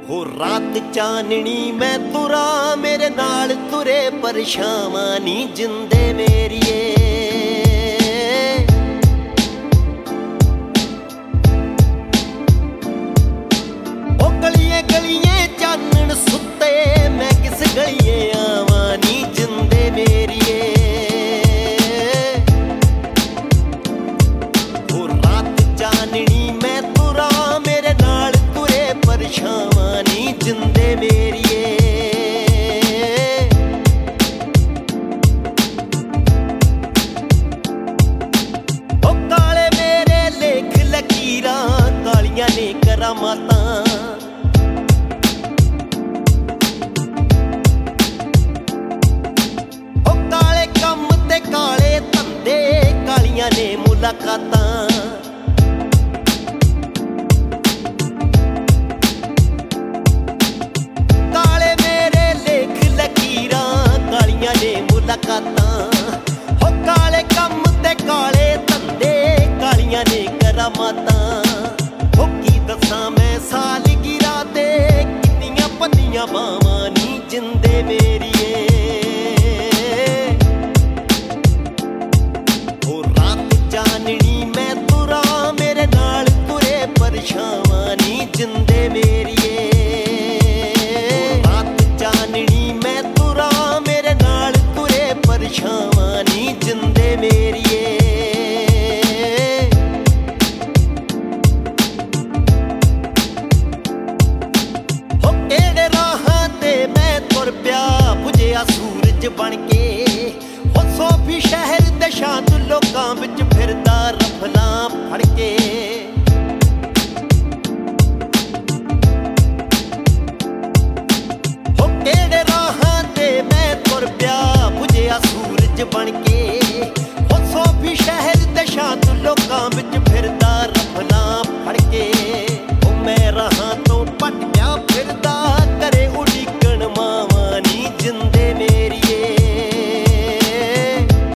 हो रात चाननी मैं तुरा मेरे नाल तुरे परछावां नी जिंदे मेरिए ओ गलिए गलिए चानन सुते मैं किस गलिए आवां नी जिंदे मेरिए हो रात चाननी मैं तुरा मेरे नाल तुरे परछावां जिंदे मेरिए ओ काले मेरे लेख लकीरां कालियां ने करामातां ओ काले कम ते काले धंधे कालियां ने मुलाकातां हो काले कम ते काले धंधे कालियां ने करामातां हो की दसां मैं सालगिरां ते किन्नियां पन्नियां बावां नी जिंदे मेरिए हो रात चाननी मैं तुरा मेरे नाल तुरे परछावां नी जिंदे मेरिए रात चाननी मैं तुरा मेरे नाल तुरे परछावां नी जिंदे मेरिए हो केड़े राहां ते मैं तुर पिया बुझिया सूरज बन के हो सोफी शहर दे शांत लोकां विच फिरदा रफलां फड़ के हो केड़े राहां ते मैं तुर पिया बुझिया सूरज बन के हो सोफी शहर दे शांत लोकां विच